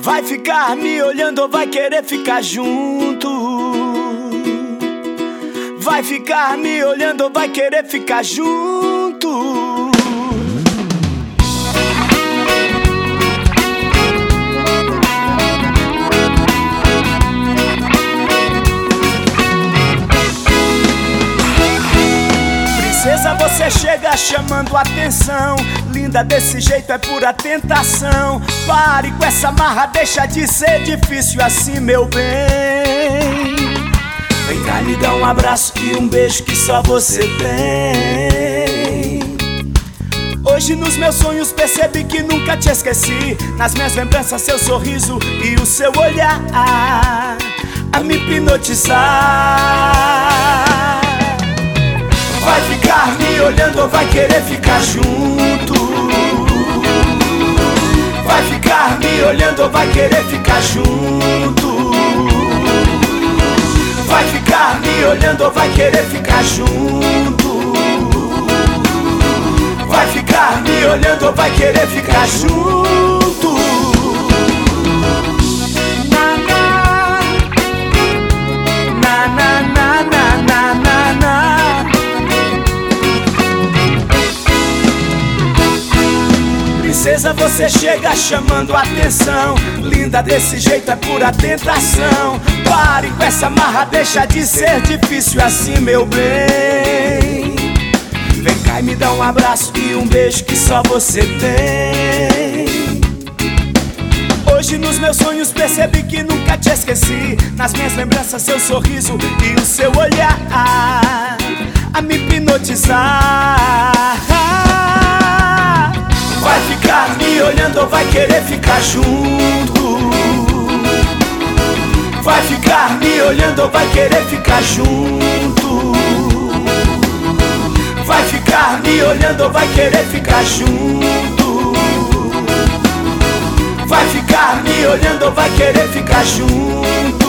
Vai ficar me olhando ou vai querer ficar junto? Vai ficar me olhando ou vai querer ficar junto? Princesa, você chega chamando atenção. Linda desse jeito é pura tentação. Pare com essa marra, deixa de ser difícil assim, meu bem. Vem cá, me dá um abraço e um beijo que só você tem. Hoje nos meus sonhos percebi que nunca te esqueci. Nas minhas lembranças seu sorriso e o seu olhar a me hipnotizar. Vai ficar me olhando ou vai querer ficar junto? Vai ficar me olhando ou vai querer ficar junto? Vai ficar me olhando ou vai querer ficar junto? Vai ficar me olhando ou vai querer ficar junto? Na na na na na na na na. Princesa, você chega chamando atenção. Linda desse jeito é pura tentação. Pare com essa marra, deixa de ser difícil assim, meu bem. Vem cá e me dá um abraço e um beijo que só você tem. Hoje nos meus sonhos percebi que nunca te esqueci. Nas minhas lembranças seu sorriso e o seu olhar a me hipnotizar. Vai ficar me olhando ou vai querer ficar junto? Vai ficar me olhando ou vai querer ficar junto? Vai ficar me olhando ou vai querer ficar junto? Vai ficar me olhando ou vai querer ficar junto?